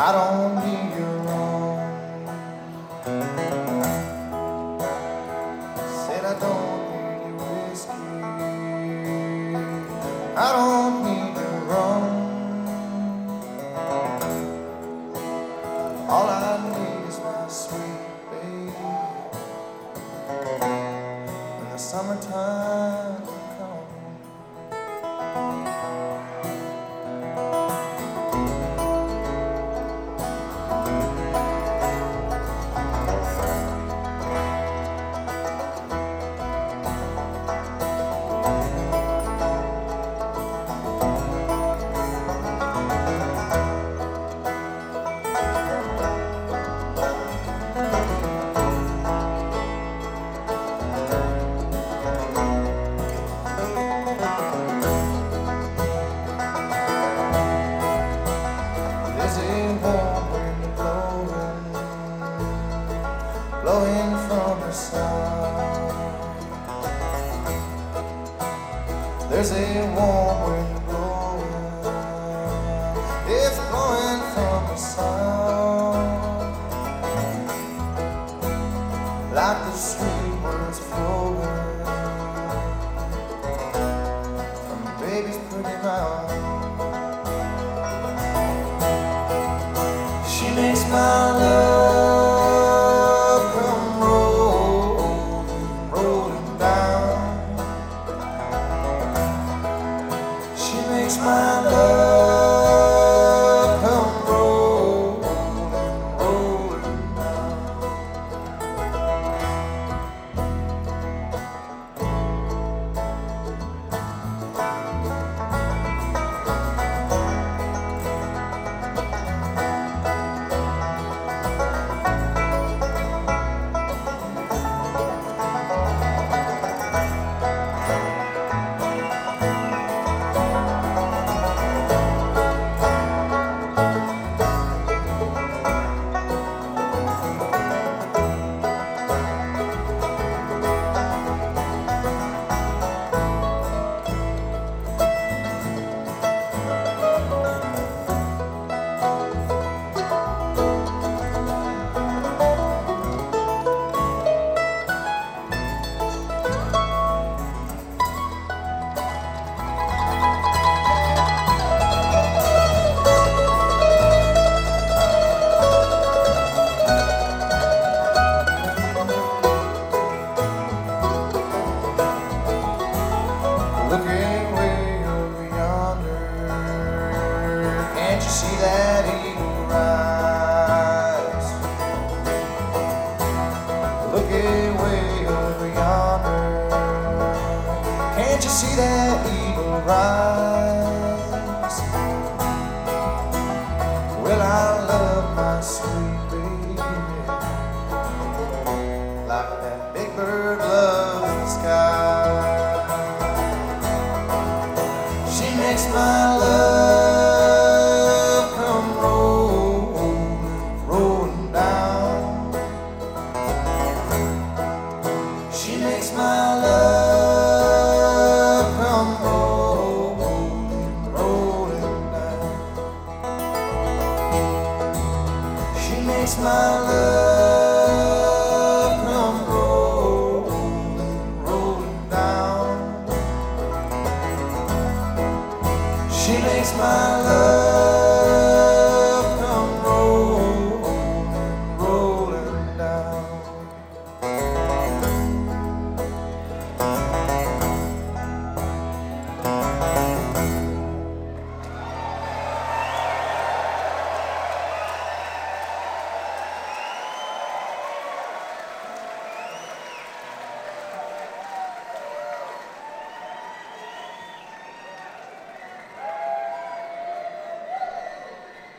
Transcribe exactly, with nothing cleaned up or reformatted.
I don't need your wrong. Said I don't need your whiskey. I don't need your rum. All I need is my sweet baby. When the summertime comes. Blowing from the sun. There's a warm wind blowing. It's blowing from the sun. Like the sweet words flowing from a baby's pretty mouth. She makes my love makes my love come rolling, rolling down. Looking way over yonder, can't you see that eagle rise? Looking way over yonder, can't you see that eagle rise?